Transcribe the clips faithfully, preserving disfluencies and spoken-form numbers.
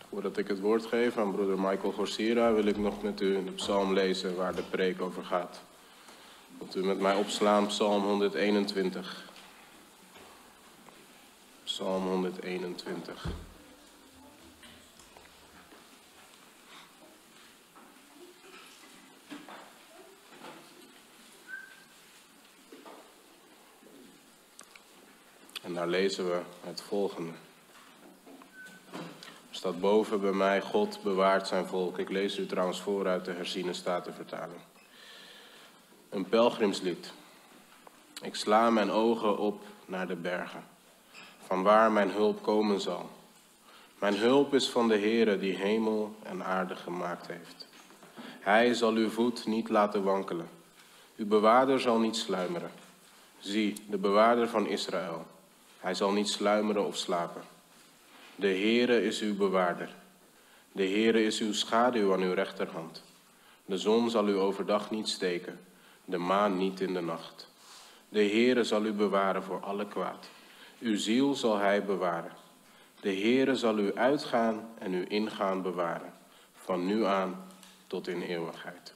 Voordat ik het woord geef aan broeder Michael Gorsira, wil ik nog met u de psalm lezen waar de preek over gaat. Wilt u met mij opslaan, psalm honderdeenentwintig. Psalm honderdeenentwintig. En daar lezen we het volgende. Er staat boven bij mij, God bewaart zijn volk. Ik lees u trouwens voor uit de herziene statenvertaling. Een pelgrimslied. Ik sla mijn ogen op naar de bergen, van waar mijn hulp komen zal. Mijn hulp is van de Heere die hemel en aarde gemaakt heeft. Hij zal uw voet niet laten wankelen. Uw bewaarder zal niet sluimeren. Zie, de bewaarder van Israël. Hij zal niet sluimeren of slapen. De Heere is uw bewaarder. De Heere is uw schaduw aan uw rechterhand. De zon zal u overdag niet steken, de maan niet in de nacht. De Heere zal u bewaren voor alle kwaad. Uw ziel zal hij bewaren. De Heere zal u uitgaan en u ingaan bewaren, van nu aan tot in eeuwigheid.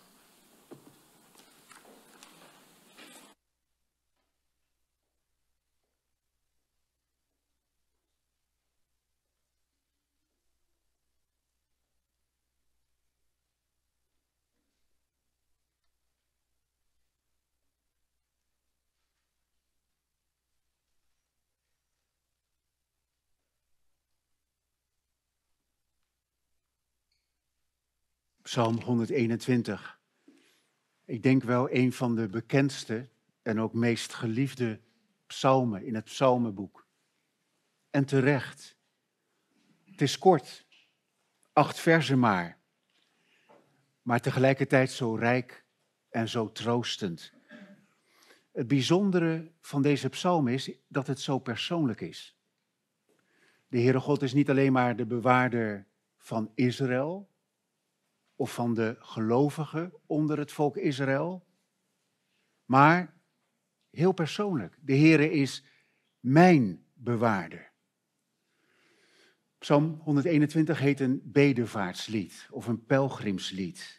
Psalm honderdeenentwintig. Ik denk wel een van de bekendste en ook meest geliefde psalmen in het psalmenboek. En terecht. Het is kort, acht verzen maar, maar tegelijkertijd zo rijk en zo troostend. Het bijzondere van deze psalm is dat het zo persoonlijk is. De Heere God is niet alleen maar de bewaarder van Israël, of van de gelovigen onder het volk Israël, maar heel persoonlijk. De Heere is mijn bewaarder. Psalm honderdeenentwintig heet een bedevaartslied of een pelgrimslied.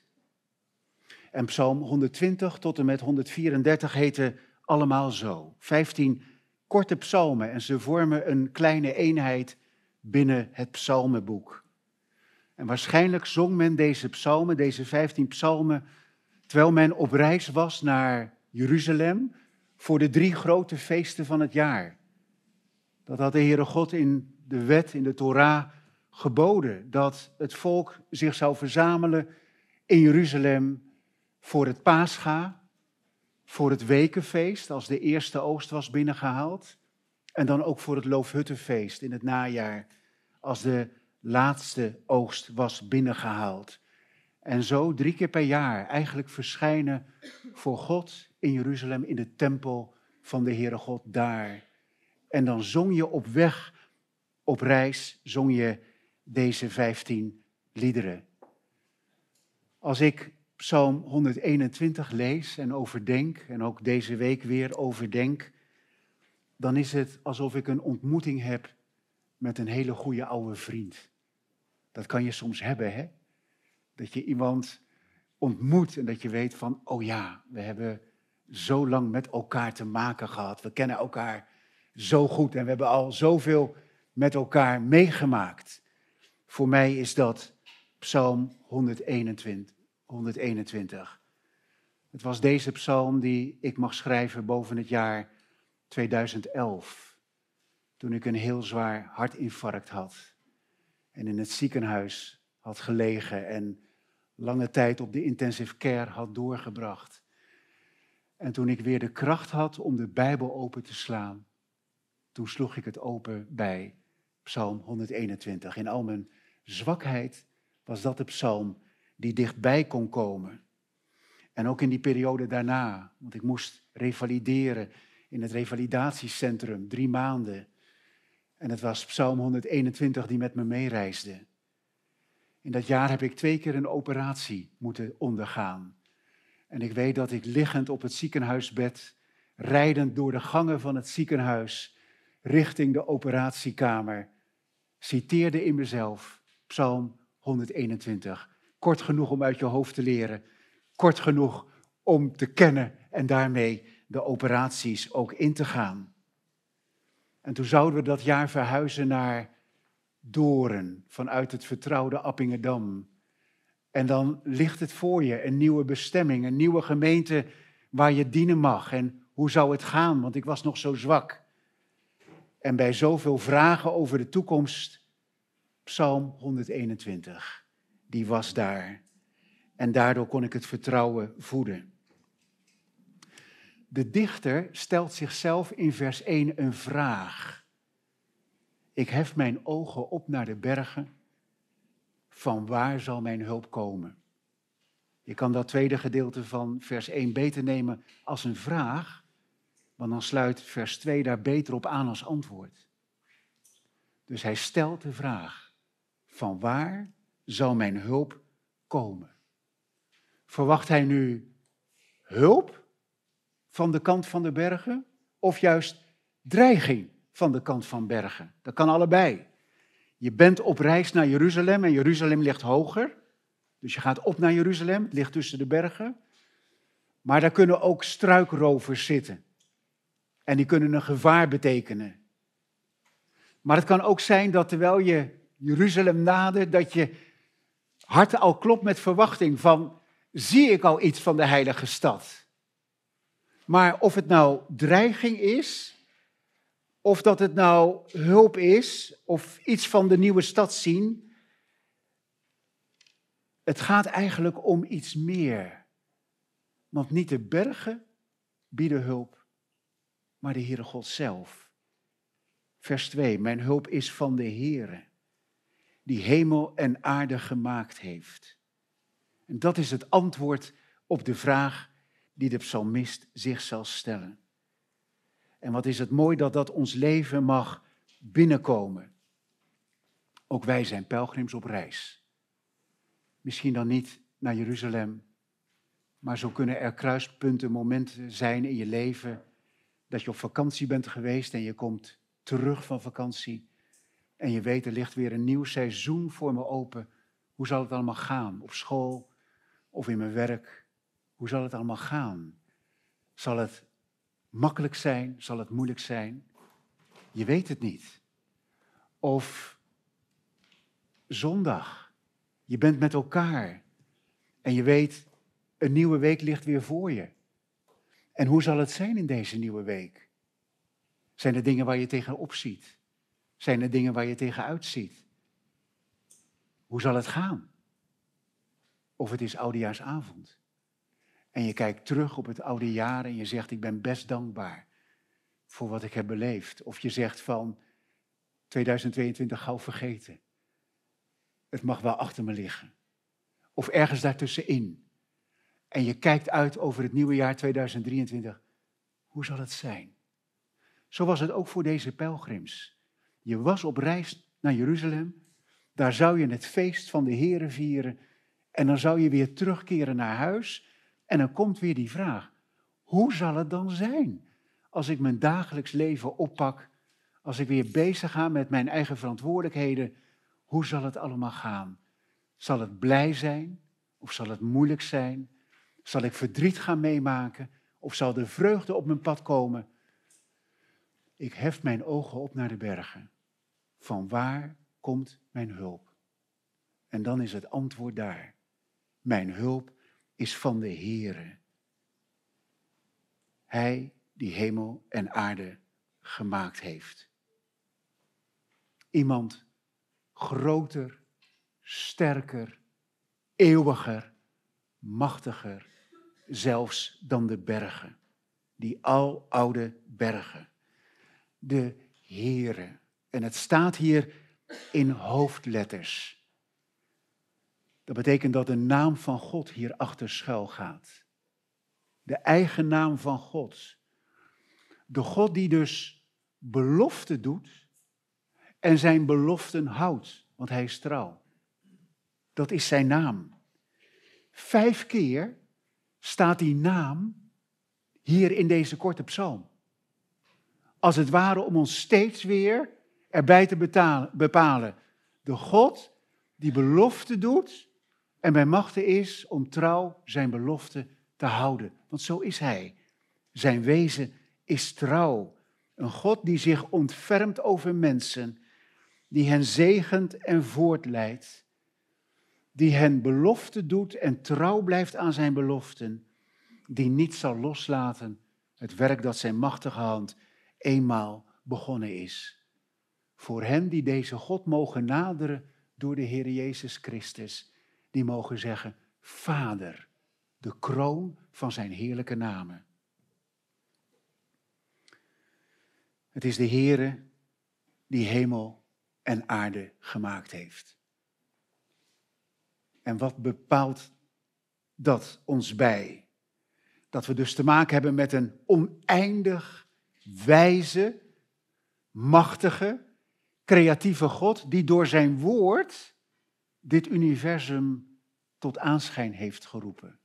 En Psalm honderdtwintig tot en met honderdvierendertig heten allemaal zo. Vijftien korte psalmen en ze vormen een kleine eenheid binnen het psalmenboek. En waarschijnlijk zong men deze psalmen, deze vijftien psalmen, terwijl men op reis was naar Jeruzalem voor de drie grote feesten van het jaar. Dat had de Heere God in de wet, in de Torah, geboden, dat het volk zich zou verzamelen in Jeruzalem voor het Pascha, voor het wekenfeest, als de eerste oogst was binnengehaald, en dan ook voor het Loofhuttenfeest in het najaar, als de laatste oogst was binnengehaald. En zo drie keer per jaar eigenlijk verschijnen voor God in Jeruzalem in de tempel van de Heere God daar. En dan zong je op weg, op reis, zong je deze vijftien liederen. Als ik Psalm honderdeenentwintig lees en overdenk, en ook deze week weer overdenk, dan is het alsof ik een ontmoeting heb met een hele goede oude vriend. Dat kan je soms hebben, hè? Dat je iemand ontmoet en dat je weet van, oh ja, we hebben zo lang met elkaar te maken gehad. We kennen elkaar zo goed en we hebben al zoveel met elkaar meegemaakt. Voor mij is dat Psalm honderdeenentwintig. honderdeenentwintig. Het was deze psalm die ik mag schrijven boven het jaar tweeduizend elf. Toen ik een heel zwaar hartinfarct had. En in het ziekenhuis had gelegen en lange tijd op de intensive care had doorgebracht. En toen ik weer de kracht had om de Bijbel open te slaan, toen sloeg ik het open bij Psalm honderdeenentwintig. In al mijn zwakheid was dat de psalm die dichtbij kon komen. En ook in die periode daarna, want ik moest revalideren in het revalidatiecentrum, drie maanden. En het was Psalm honderdeenentwintig die met me meereisde. In dat jaar heb ik twee keer een operatie moeten ondergaan. En ik weet dat ik liggend op het ziekenhuisbed, rijdend door de gangen van het ziekenhuis, richting de operatiekamer, citeerde in mezelf Psalm honderdeenentwintig. Kort genoeg om uit je hoofd te leren. Kort genoeg om te kennen en daarmee de operaties ook in te gaan. En toen zouden we dat jaar verhuizen naar Doorn, vanuit het vertrouwde Appingedam. En dan ligt het voor je, een nieuwe bestemming, een nieuwe gemeente waar je dienen mag. En hoe zou het gaan, want ik was nog zo zwak. En bij zoveel vragen over de toekomst, Psalm honderdeenentwintig, die was daar. En daardoor kon ik het vertrouwen voeden. De dichter stelt zichzelf in vers één een vraag. Ik hef mijn ogen op naar de bergen. Van waar zal mijn hulp komen? Je kan dat tweede gedeelte van vers één beter nemen als een vraag, want dan sluit vers twee daar beter op aan als antwoord. Dus hij stelt de vraag, van waar zal mijn hulp komen? Verwacht hij nu hulp van de kant van de bergen of juist dreiging van de kant van bergen? Dat kan allebei. Je bent op reis naar Jeruzalem en Jeruzalem ligt hoger. Dus je gaat op naar Jeruzalem, het ligt tussen de bergen. Maar daar kunnen ook struikrovers zitten. En die kunnen een gevaar betekenen. Maar het kan ook zijn dat terwijl je Jeruzalem nadert, dat je hart al klopt met verwachting van, zie ik al iets van de heilige stad? Maar of het nou dreiging is, of dat het nou hulp is, of iets van de nieuwe stad zien, het gaat eigenlijk om iets meer. Want niet de bergen bieden hulp, maar de Heere God zelf. Vers twee, mijn hulp is van de Heere, die hemel en aarde gemaakt heeft. En dat is het antwoord op de vraag die de psalmist zich zal stellen. En wat is het mooi dat dat ons leven mag binnenkomen. Ook wij zijn pelgrims op reis. Misschien dan niet naar Jeruzalem, maar zo kunnen er kruispunten, momenten zijn in je leven dat je op vakantie bent geweest en je komt terug van vakantie en je weet er ligt weer een nieuw seizoen voor me open. Hoe zal het allemaal gaan? Op school of in mijn werk? Hoe zal het allemaal gaan? Zal het makkelijk zijn? Zal het moeilijk zijn? Je weet het niet. Of zondag. Je bent met elkaar en je weet, een nieuwe week ligt weer voor je. En hoe zal het zijn in deze nieuwe week? Zijn er dingen waar je tegenop ziet? Zijn er dingen waar je tegenuit ziet? Hoe zal het gaan? Of het is oudejaarsavond. En je kijkt terug op het oude jaar en je zegt, ik ben best dankbaar voor wat ik heb beleefd. Of je zegt van, tweeduizend tweeëntwintig gauw vergeten. Het mag wel achter me liggen. Of ergens daartussenin. En je kijkt uit over het nieuwe jaar tweeduizend drieëntwintig. Hoe zal het zijn? Zo was het ook voor deze pelgrims. Je was op reis naar Jeruzalem. Daar zou je het feest van de Here vieren. En dan zou je weer terugkeren naar huis. En dan komt weer die vraag. Hoe zal het dan zijn? Als ik mijn dagelijks leven oppak. Als ik weer bezig ga met mijn eigen verantwoordelijkheden. Hoe zal het allemaal gaan? Zal het blij zijn? Of zal het moeilijk zijn? Zal ik verdriet gaan meemaken? Of zal de vreugde op mijn pad komen? Ik hef mijn ogen op naar de bergen. Van waar komt mijn hulp? En dan is het antwoord daar. Mijn hulp is van de Heere. Hij die hemel en aarde gemaakt heeft. Iemand groter, sterker, eeuwiger, machtiger, zelfs dan de bergen. Die aloude bergen. De Heere. En het staat hier in hoofdletters. Dat betekent dat de naam van God hier achter schuil gaat. De eigen naam van God. De God die dus belofte doet en zijn beloften houdt, want hij is trouw. Dat is zijn naam. Vijf keer staat die naam hier in deze korte psalm. Als het ware om ons steeds weer erbij te betalen, bepalen. De God die belofte doet en bij machte is om trouw zijn belofte te houden. Want zo is hij. Zijn wezen is trouw. Een God die zich ontfermt over mensen, die hen zegent en voortleidt, die hen belofte doet en trouw blijft aan zijn beloften, die niet zal loslaten het werk dat zijn machtige hand eenmaal begonnen is. Voor hen die deze God mogen naderen door de Heer Jezus Christus, die mogen zeggen, Vader, de kroon van zijn heerlijke namen. Het is de Heere die hemel en aarde gemaakt heeft. En wat bepaalt dat ons bij? Dat we dus te maken hebben met een oneindig wijze, machtige, creatieve God die door zijn woord dit universum tot aanschijn heeft geroepen.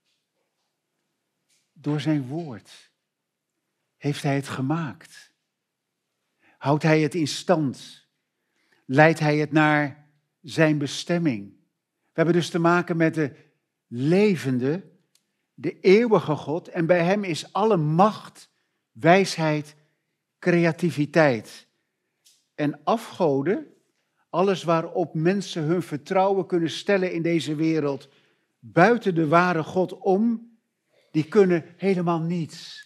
Door zijn woord heeft hij het gemaakt. Houdt hij het in stand? Leidt hij het naar zijn bestemming? We hebben dus te maken met de levende, de eeuwige God. En bij hem is alle macht, wijsheid, creativiteit. En afgoden, alles waarop mensen hun vertrouwen kunnen stellen in deze wereld, buiten de ware God om, die kunnen helemaal niets.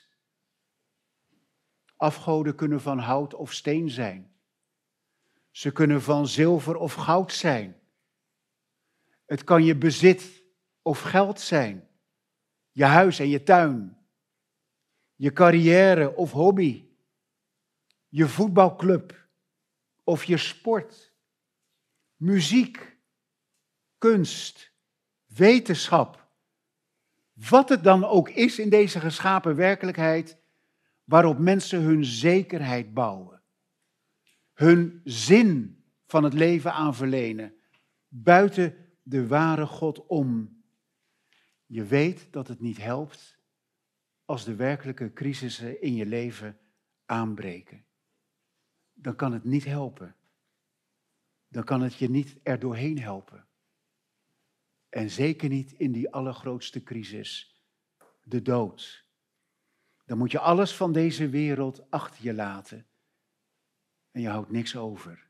Afgoden kunnen van hout of steen zijn. Ze kunnen van zilver of goud zijn. Het kan je bezit of geld zijn. Je huis en je tuin. Je carrière of hobby. Je voetbalclub of je sport. Muziek, kunst, wetenschap. Wat het dan ook is in deze geschapen werkelijkheid, waarop mensen hun zekerheid bouwen. Hun zin van het leven aan verlenen. Buiten de ware God om. Je weet dat het niet helpt als de werkelijke crisissen in je leven aanbreken. Dan kan het niet helpen. Dan kan het je niet er doorheen helpen. En zeker niet in die allergrootste crisis, de dood. Dan moet je alles van deze wereld achter je laten. En je houdt niks over.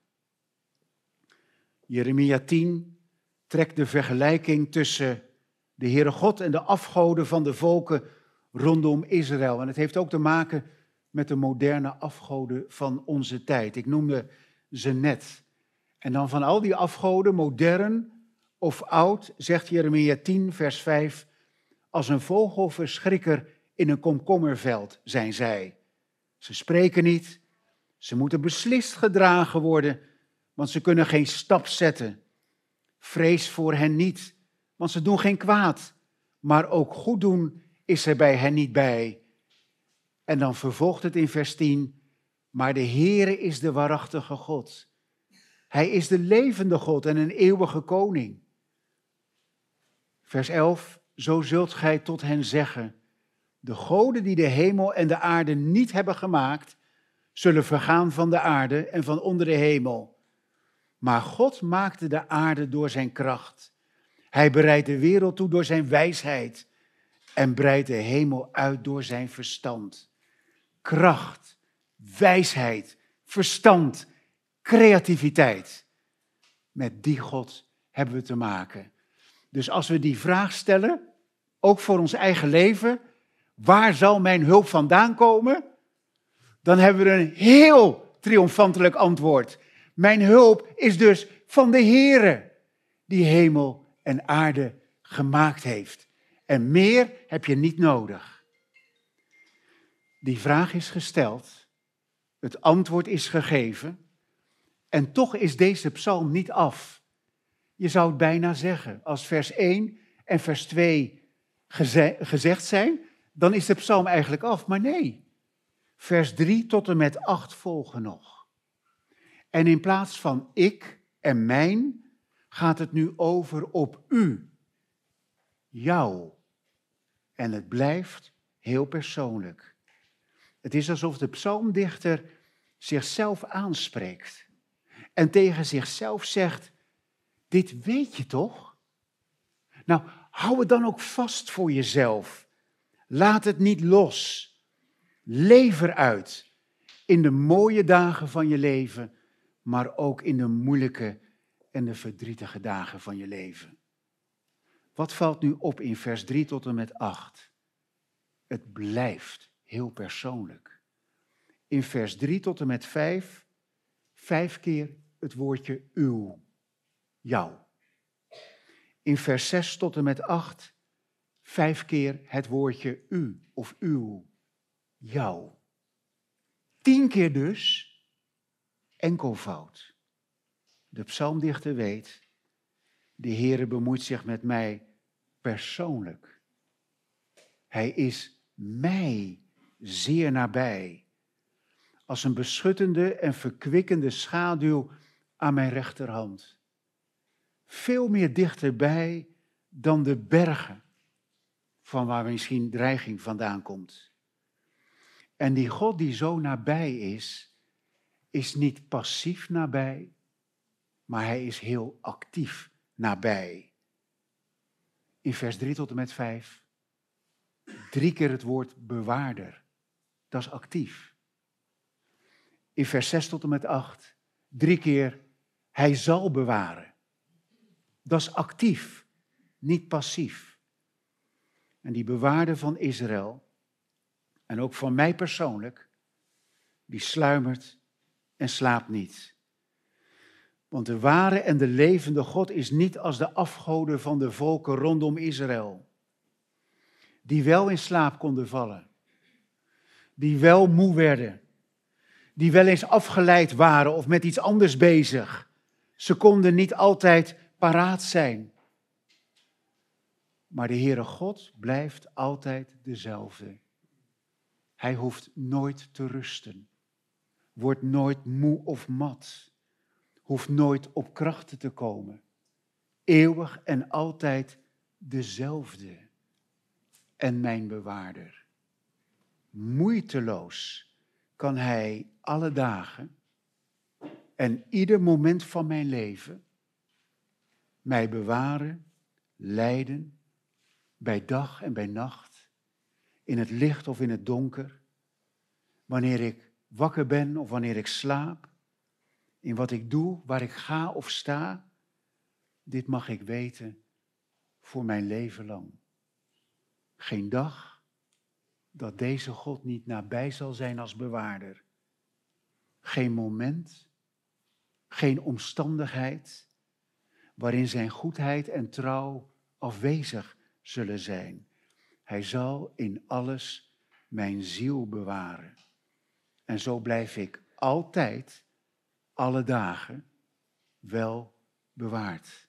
Jeremia tien trekt de vergelijking tussen de Heere God en de afgoden van de volken rondom Israël. En het heeft ook te maken met de moderne afgoden van onze tijd. Ik noemde ze net. En dan van al die afgoden, modern of oud, zegt Jeremia tien vers vijf, als een vogelverschrikker in een komkommerveld zijn zij. Ze spreken niet, ze moeten beslist gedragen worden, want ze kunnen geen stap zetten. Vrees voor hen niet, want ze doen geen kwaad, maar ook goed doen is er bij hen niet bij. En dan vervolgt het in vers tien, maar de Heere is de waarachtige God. Hij is de levende God en een eeuwige koning. Vers elf, zo zult gij tot hen zeggen, de goden die de hemel en de aarde niet hebben gemaakt, zullen vergaan van de aarde en van onder de hemel. Maar God maakte de aarde door zijn kracht. Hij bereidt de wereld toe door zijn wijsheid en breidt de hemel uit door zijn verstand. Kracht, wijsheid, verstand, creativiteit. Met die God hebben we te maken. Dus als we die vraag stellen, ook voor ons eigen leven, waar zal mijn hulp vandaan komen? Dan hebben we een heel triomfantelijk antwoord. Mijn hulp is dus van de Heere, die hemel en aarde gemaakt heeft. En meer heb je niet nodig. Die vraag is gesteld, het antwoord is gegeven, en toch is deze psalm niet af. Je zou het bijna zeggen, als vers één en vers twee geze- gezegd zijn, dan is de psalm eigenlijk af. Maar nee, vers drie tot en met acht volgen nog. En in plaats van ik en mijn, gaat het nu over op u, jou. En het blijft heel persoonlijk. Het is alsof de zichzelf aanspreekt en tegen zichzelf zegt, Dit weet je toch? Nou, hou het dan ook vast voor jezelf. Laat het niet los. Leef eruit. In de mooie dagen van je leven, maar ook in de moeilijke en de verdrietige dagen van je leven. Wat valt nu op in vers drie tot en met acht? Het blijft heel persoonlijk. In vers drie tot en met vijf, vijf keer het woordje uw, jou. In vers zes tot en met acht, vijf keer het woordje u of uw, jou. Tien keer dus enkelvoud. De psalmdichter weet, de Heere bemoeit zich met mij persoonlijk. Hij is mij zeer nabij, als een beschuttende en verkwikkende schaduw aan mijn rechterhand. Veel meer dichterbij dan de bergen, van waar misschien dreiging vandaan komt. En die God die zo nabij is, is niet passief nabij, maar hij is heel actief nabij. In vers drie tot en met vijf, drie keer het woord bewaarder. Dat is actief. In vers zes tot en met acht, drie keer hij zal bewaren. Dat is actief, niet passief. En die bewaarder van Israël, en ook van mij persoonlijk, die sluimert en slaapt niet. Want de ware en de levende God is niet als de afgoden van de volken rondom Israël, die wel in slaap konden vallen, die wel moe werden, die wel eens afgeleid waren of met iets anders bezig. Ze konden niet altijd paraat zijn. Maar de Heere God blijft altijd dezelfde. Hij hoeft nooit te rusten, wordt nooit moe of mat, hoeft nooit op krachten te komen. Eeuwig en altijd dezelfde en mijn bewaarder. Moeiteloos kan hij alle dagen en ieder moment van mijn leven mij bewaren, leiden, bij dag en bij nacht, in het licht of in het donker, wanneer ik wakker ben of wanneer ik slaap, in wat ik doe, waar ik ga of sta. Dit mag ik weten voor mijn leven lang. Geen dag dat deze God niet nabij zal zijn als bewaarder. Geen moment, geen omstandigheid waarin zijn goedheid en trouw afwezig zullen zijn. Hij zal in alles mijn ziel bewaren. En zo blijf ik altijd, alle dagen, wel bewaard.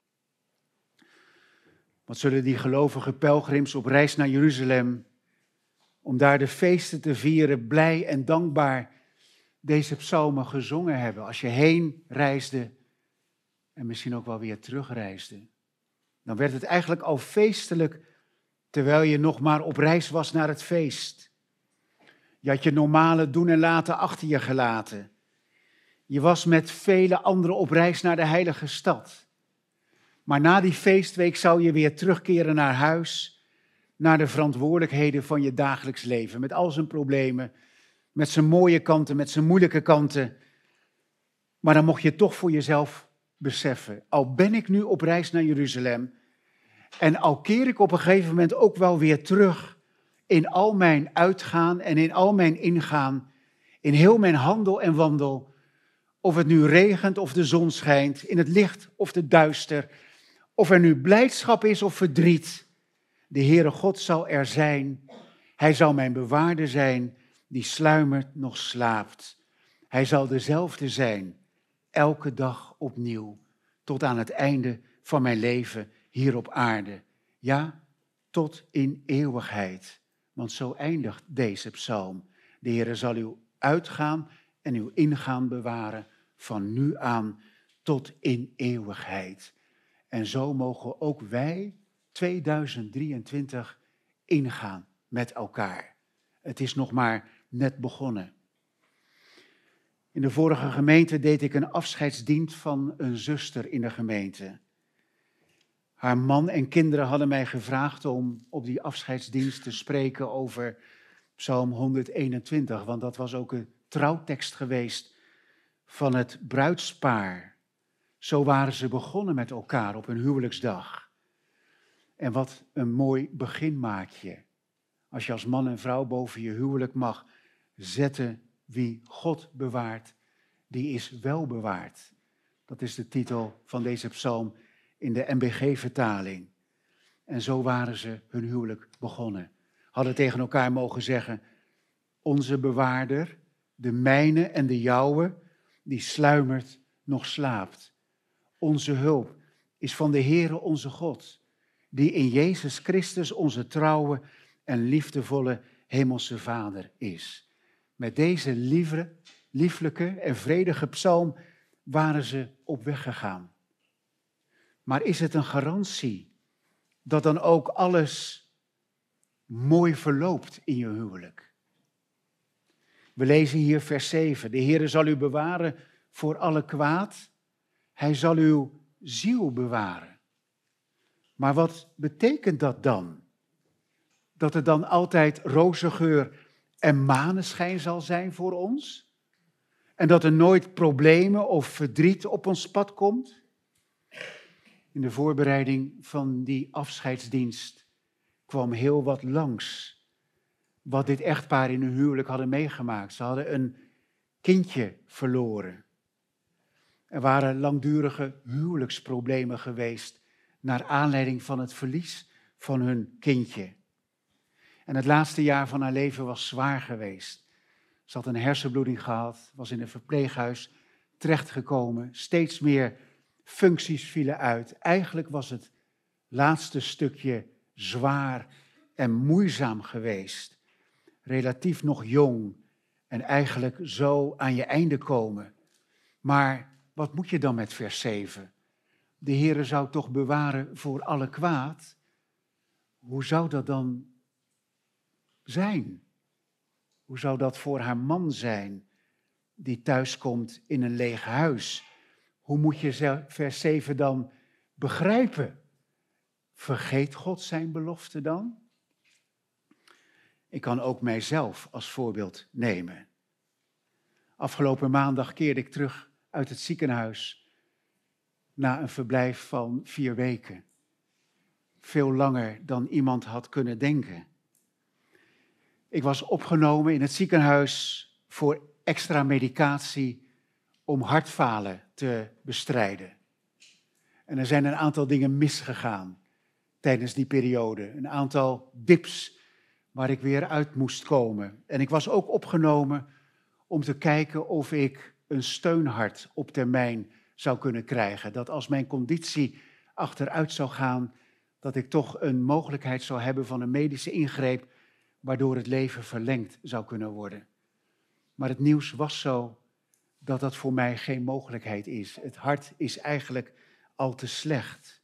Wat zullen die gelovige pelgrims op reis naar Jeruzalem, om daar de feesten te vieren, blij en dankbaar deze psalmen gezongen hebben. Als je heen reisde en misschien ook wel weer terugreisde, dan werd het eigenlijk al feestelijk terwijl je nog maar op reis was naar het feest. Je had je normale doen en laten achter je gelaten. Je was met vele anderen op reis naar de heilige stad. Maar na die feestweek zou je weer terugkeren naar huis, naar de verantwoordelijkheden van je dagelijks leven, met al zijn problemen, met zijn mooie kanten, met zijn moeilijke kanten. Maar dan mocht je toch voor jezelf beseffen, al ben ik nu op reis naar Jeruzalem en al keer ik op een gegeven moment ook wel weer terug in al mijn uitgaan en in al mijn ingaan, in heel mijn handel en wandel, of het nu regent of de zon schijnt, in het licht of de duister, of er nu blijdschap is of verdriet, de Heere God zal er zijn. Hij zal mijn bewaarder zijn, die sluimert nog slaapt. Hij zal dezelfde zijn, elke dag opnieuw, tot aan het einde van mijn leven hier op aarde. Ja, tot in eeuwigheid. Want zo eindigt deze psalm. De Heere zal uw uitgaan en uw ingaan bewaren van nu aan tot in eeuwigheid. En zo mogen ook wij tweeduizend drieëntwintig ingaan met elkaar. Het is nog maar net begonnen. In de vorige gemeente deed ik een afscheidsdienst van een zuster in de gemeente. Haar man en kinderen hadden mij gevraagd om op die afscheidsdienst te spreken over Psalm honderdeenentwintig, want dat was ook een trouwtekst geweest van het bruidspaar. Zo waren ze begonnen met elkaar op hun huwelijksdag. En wat een mooi begin maak je. Als je als man en vrouw boven je huwelijk mag zetten: wie God bewaart, die is wel bewaard. Dat is de titel van deze psalm in de N B G-vertaling. En zo waren ze hun huwelijk begonnen. Hadden tegen elkaar mogen zeggen: onze bewaarder, de mijne en de jouwe, die sluimert nog slaapt. Onze hulp is van de Heere onze God, die in Jezus Christus onze trouwe en liefdevolle hemelse Vader is. Met deze lieve, lieflijke en vredige psalm waren ze op weg gegaan. Maar is het een garantie dat dan ook alles mooi verloopt in je huwelijk? We lezen hier vers zeven. De Heere zal u bewaren voor alle kwaad. Hij zal uw ziel bewaren. Maar wat betekent dat dan? Dat er dan altijd rozengeur en maneschijn zal zijn voor ons? En dat er nooit problemen of verdriet op ons pad komt? In de voorbereiding van die afscheidsdienst kwam heel wat langs wat dit echtpaar in hun huwelijk hadden meegemaakt. Ze hadden een kindje verloren. Er waren langdurige huwelijksproblemen geweest naar aanleiding van het verlies van hun kindje. En het laatste jaar van haar leven was zwaar geweest. Ze had een hersenbloeding gehad, was in een verpleeghuis terechtgekomen. Steeds meer functies vielen uit. Eigenlijk was het laatste stukje zwaar en moeizaam geweest. Relatief nog jong en eigenlijk zo aan je einde komen. Maar wat moet je dan met vers zeven? De Heere zou toch bewaren voor alle kwaad? Hoe zou dat dan zijn? Hoe zou dat voor haar man zijn die thuiskomt in een leeg huis? Hoe moet je vers zeven dan begrijpen? Vergeet God zijn belofte dan? Ik kan ook mijzelf als voorbeeld nemen. Afgelopen maandag keerde ik terug uit het ziekenhuis na een verblijf van vier weken. Veel langer dan iemand had kunnen denken. Ik was opgenomen in het ziekenhuis voor extra medicatie om hartfalen te bestrijden. En er zijn een aantal dingen misgegaan tijdens die periode. Een aantal dips waar ik weer uit moest komen. En ik was ook opgenomen om te kijken of ik een steunhart op termijn zou kunnen krijgen. Dat als mijn conditie achteruit zou gaan, dat ik toch een mogelijkheid zou hebben van een medische ingreep, waardoor het leven verlengd zou kunnen worden. Maar het nieuws was zo dat dat voor mij geen mogelijkheid is. Het hart is eigenlijk al te slecht.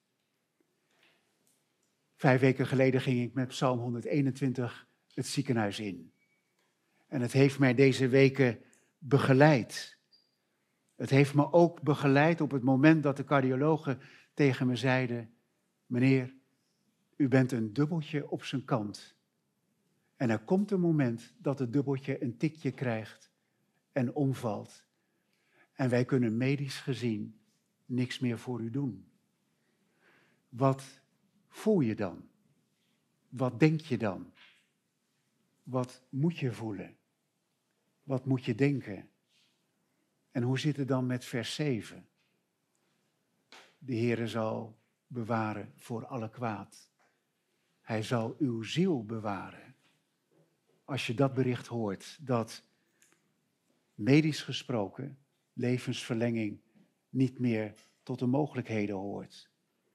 Vijf weken geleden ging ik met Psalm honderdeenentwintig het ziekenhuis in. En het heeft mij deze weken begeleid. Het heeft me ook begeleid op het moment dat de cardiologen tegen me zeiden: meneer, u bent een dubbeltje op zijn kant. En er komt een moment dat het dubbeltje een tikje krijgt en omvalt. En wij kunnen medisch gezien niks meer voor u doen. Wat voel je dan? Wat denk je dan? Wat moet je voelen? Wat moet je denken? En hoe zit het dan met vers zeven? De Heere zal bewaren voor alle kwaad. Hij zal uw ziel bewaren. Als je dat bericht hoort, dat medisch gesproken levensverlenging niet meer tot de mogelijkheden hoort.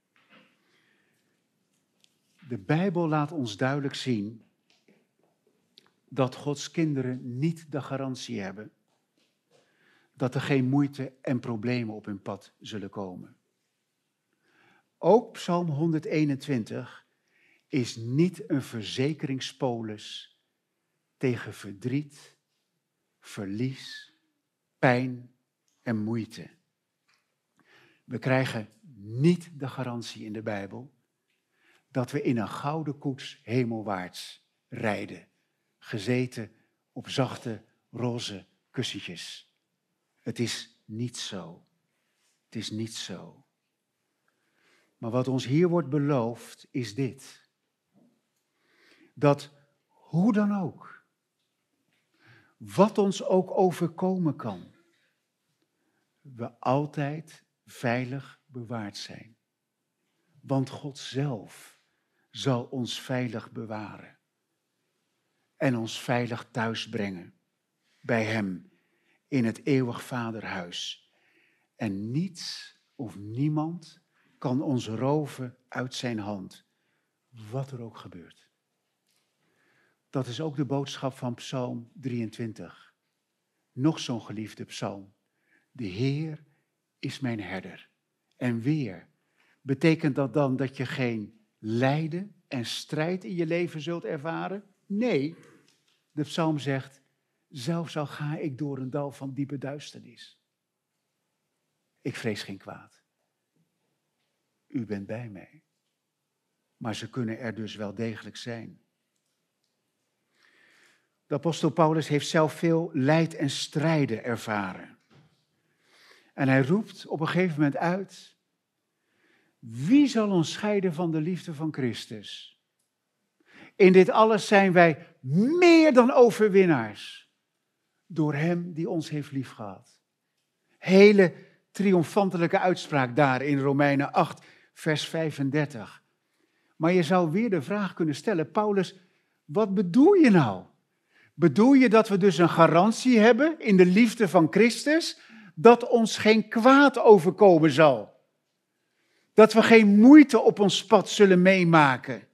De Bijbel laat ons duidelijk zien dat Gods kinderen niet de garantie hebben dat er geen moeite en problemen op hun pad zullen komen. Ook Psalm honderdeenentwintig is niet een verzekeringspolis tegen verdriet, verlies pijn en moeite. We krijgen niet de garantie in de Bijbel dat we in een gouden koets hemelwaarts rijden, gezeten op zachte roze kussentjes. Het is niet zo. Het is niet zo. Maar wat ons hier wordt beloofd is dit. Dat hoe dan ook, wat ons ook overkomen kan, we altijd veilig bewaard zijn. Want God zelf zal ons veilig bewaren. En ons veilig thuis brengen bij Hem in het eeuwig Vaderhuis. En niets of niemand kan ons roven uit zijn hand, wat er ook gebeurt. Dat is ook de boodschap van Psalm drieëntwintig. Nog zo'n geliefde psalm. De Heer is mijn herder. En weer, betekent dat dan dat je geen lijden en strijd in je leven zult ervaren? Nee, de psalm zegt, zelfs al ga ik door een dal van diepe duisternis. Ik vrees geen kwaad. U bent bij mij. Maar ze kunnen er dus wel degelijk zijn. De apostel Paulus heeft zelf veel lijden en strijden ervaren. En hij roept op een gegeven moment uit, wie zal ons scheiden van de liefde van Christus? In dit alles zijn wij meer dan overwinnaars, door Hem die ons heeft liefgehad. Hele triomfantelijke uitspraak daar in Romeinen acht, vers vijfendertig. Maar je zou weer de vraag kunnen stellen, Paulus, wat bedoel je nou? Bedoel je dat we dus een garantie hebben in de liefde van Christus, dat ons geen kwaad overkomen zal? Dat we geen moeite op ons pad zullen meemaken?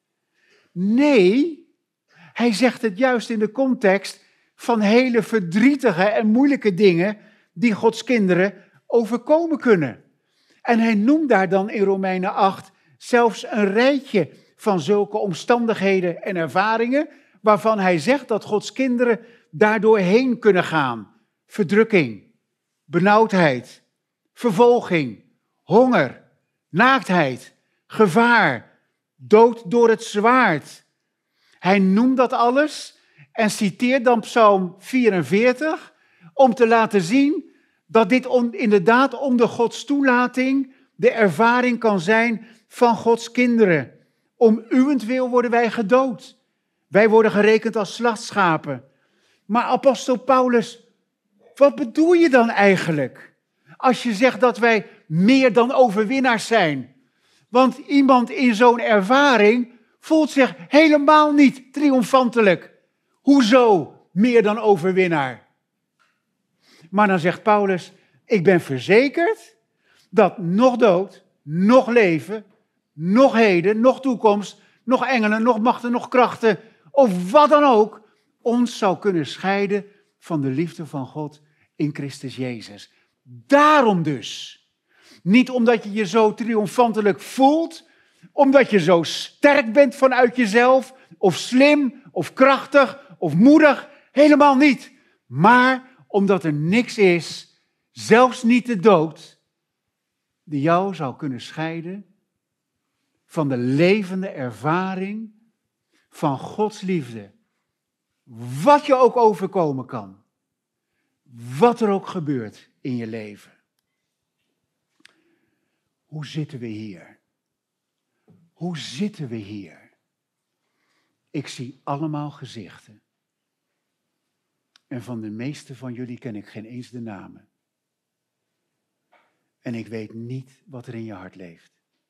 Nee, hij zegt het juist in de context van hele verdrietige en moeilijke dingen die Gods kinderen overkomen kunnen. En hij noemt daar dan in Romeinen acht zelfs een rijtje van zulke omstandigheden en ervaringen, waarvan hij zegt dat Gods kinderen daardoor heen kunnen gaan. Verdrukking, benauwdheid, vervolging, honger, naaktheid, gevaar, dood door het zwaard. Hij noemt dat alles en citeert dan Psalm vierenveertig om te laten zien dat dit on, inderdaad onder Gods toelating de ervaring kan zijn van Gods kinderen. Om uwentwil worden wij gedood. Wij worden gerekend als slachtschapen. Maar apostel Paulus, wat bedoel je dan eigenlijk? Als je zegt dat wij meer dan overwinnaars zijn. Want iemand in zo'n ervaring voelt zich helemaal niet triomfantelijk. Hoezo meer dan overwinnaar? Maar dan zegt Paulus, ik ben verzekerd dat nog dood, nog leven, nog heden, nog toekomst, nog engelen, nog machten, nog krachten, of wat dan ook, ons zou kunnen scheiden van de liefde van God in Christus Jezus. Daarom dus, niet omdat je je zo triomfantelijk voelt, omdat je zo sterk bent vanuit jezelf, of slim, of krachtig, of moedig, helemaal niet. Maar omdat er niks is, zelfs niet de dood, die jou zou kunnen scheiden van de levende ervaring van Gods liefde. Wat je ook overkomen kan. Wat er ook gebeurt in je leven. Hoe zitten we hier? Hoe zitten we hier? Ik zie allemaal gezichten. En van de meeste van jullie ken ik geen eens de namen. En ik weet niet wat er in je hart leeft.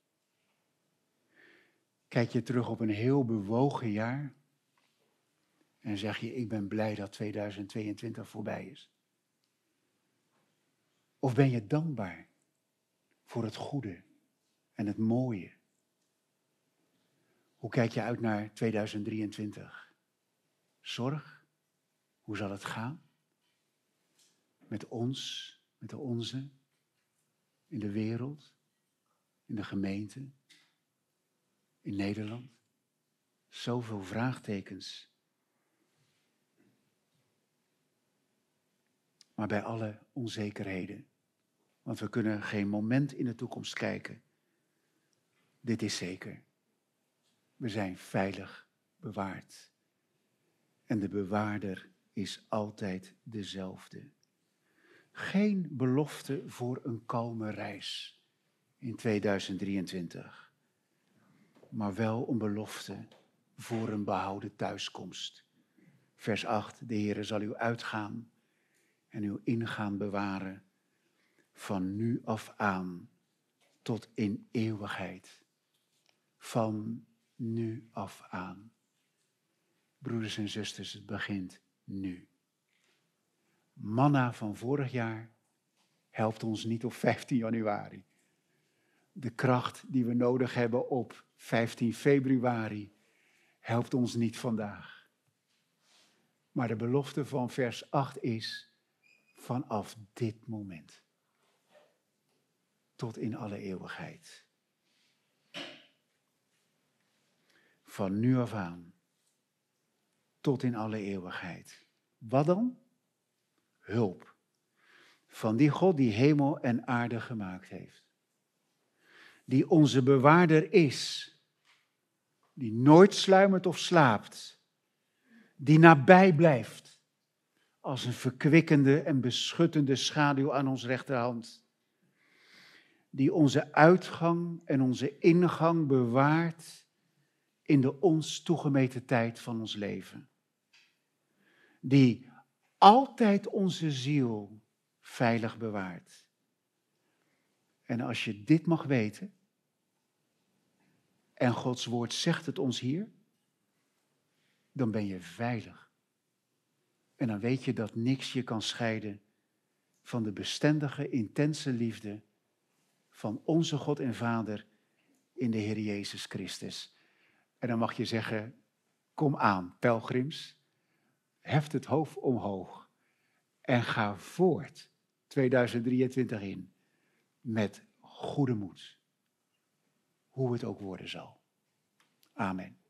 Kijk je terug op een heel bewogen jaar en zeg je, ik ben blij dat tweeduizend tweeëntwintig voorbij is. Of ben je dankbaar voor het goede en het mooie? Hoe kijk je uit naar tweeduizend drieëntwintig? Zorg? Hoe zal het gaan? Met ons, met de onze, in de wereld, in de gemeente, in Nederland. Zoveel vraagtekens. maar bij alle onzekerheden. Want we kunnen geen moment in de toekomst kijken. Dit is zeker. We zijn veilig bewaard. En de bewaarder is altijd dezelfde. Geen belofte voor een kalme reis in tweeduizend drieëntwintig. Maar wel een belofte voor een behouden thuiskomst. Vers acht, de Heere zal u uitgaan en uw ingaan bewaren van nu af aan tot in eeuwigheid. Van nu af aan. Broeders en zusters, het begint nu. Manna van vorig jaar helpt ons niet op vijftien januari. De kracht die we nodig hebben op vijftien februari helpt ons niet vandaag. Maar de belofte van vers acht is vanaf dit moment tot in alle eeuwigheid. Van nu af aan tot in alle eeuwigheid. Wat dan? Hulp van die God die hemel en aarde gemaakt heeft. Die onze bewaarder is. Die nooit sluimert of slaapt. Die nabij blijft. Als een verkwikkende en beschuttende schaduw aan ons rechterhand. Die onze uitgang en onze ingang bewaart in de ons toegemeten tijd van ons leven. Die altijd onze ziel veilig bewaart. En als je dit mag weten, en Gods woord zegt het ons hier, dan ben je veilig. En dan weet je dat niks je kan scheiden van de bestendige, intense liefde van onze God en Vader in de Heer Jezus Christus. En dan mag je zeggen, kom aan, pelgrims, heft het hoofd omhoog en ga voort tweeduizend drieëntwintig in met goede moed. Hoe het ook worden zal. Amen.